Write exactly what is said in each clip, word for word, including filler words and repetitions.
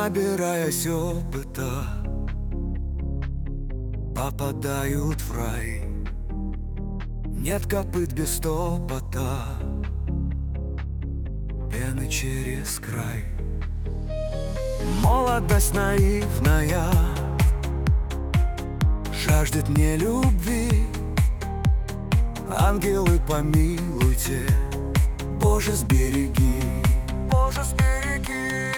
набираясь опыта, попадают в рай. Нет копыт без топота, пены через край. Молодость наивная жаждет не любви. Ангелы, помилуйте, Боже, сбереги, Боже, сбереги.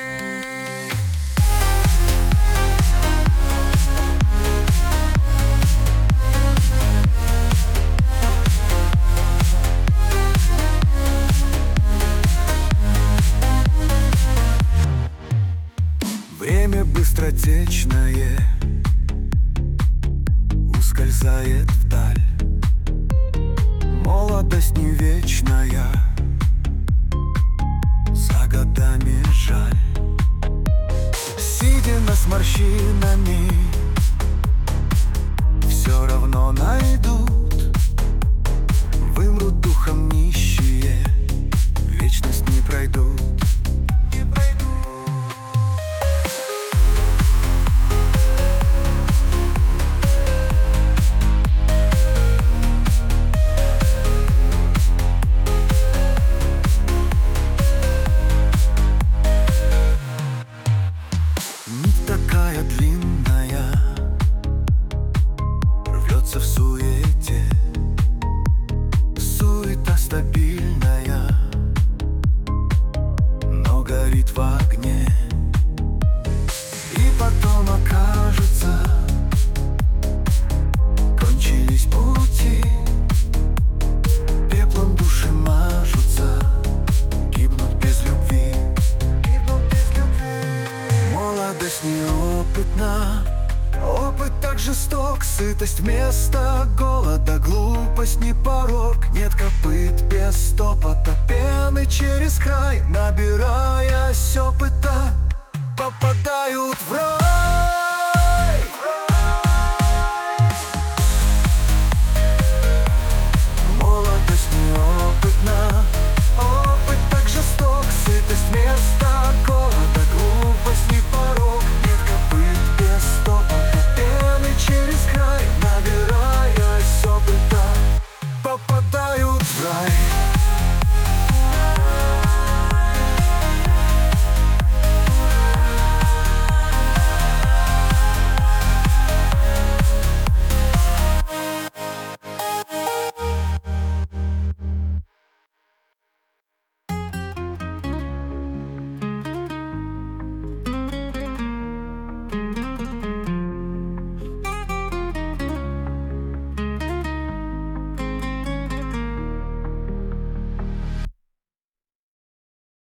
Время быстротечное ускользает вдаль. Молодость не вечная, за годами жаль. Седина с морщинами все равно найдут. Вымрут духом нищие, вечность не пройдут. Такая длинная, рвется в суете. Суета стабильная, но горит в огне. И потом окажется, кончились пути. Пеплом души мажутся, гибнут без любви. Молодость неопытна, опыт так жесток. Сытость вместо голода, глупость не порок. Нет копыт без топота, пены через край. Набираясь опыта, попадают в рай.